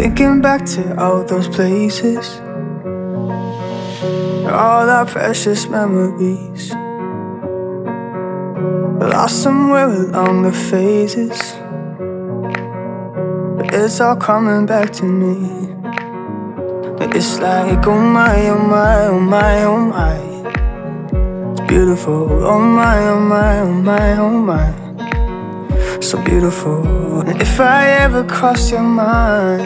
Thinking back to all those places, all our precious memories, lost somewhere along the phases, but it's all coming back to me. It's like, oh my, oh my, oh my, oh my, it's beautiful. Oh my, oh my, oh my, oh my, so beautiful. If I ever cross your mind,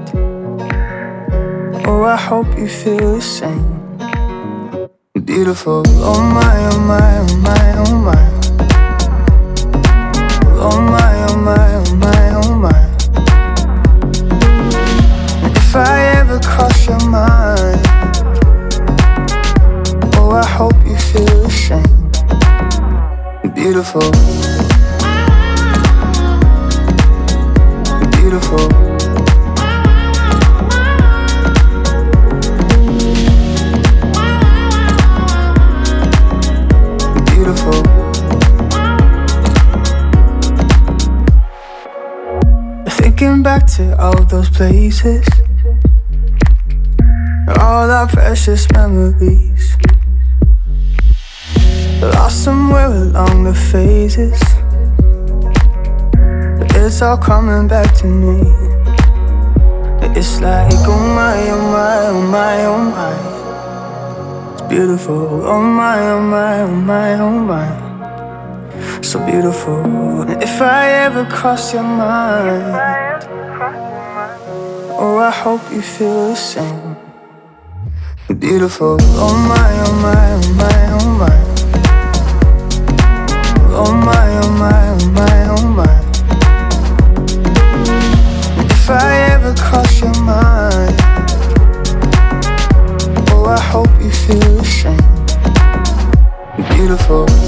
oh, I hope you feel the same. Beautiful. Oh my, oh my, oh my, oh my, oh my, oh my, oh my, oh my. If I ever cross your mind, oh, I hope you feel the same. Beautiful. Beautiful. Beautiful. Thinking back to all those places, all our precious memories, lost somewhere along the phases, but it's all coming back to me. It's like, oh my, oh my, oh my, oh my, it's beautiful. Oh my, oh my, oh my, oh my, so beautiful. If I ever cross your mind, oh, I hope you feel the same. Beautiful. Oh my, oh my, oh my, oh my, oh my, oh my, oh my, oh my. If I ever cross your mind, oh, I hope you feel the same. Beautiful.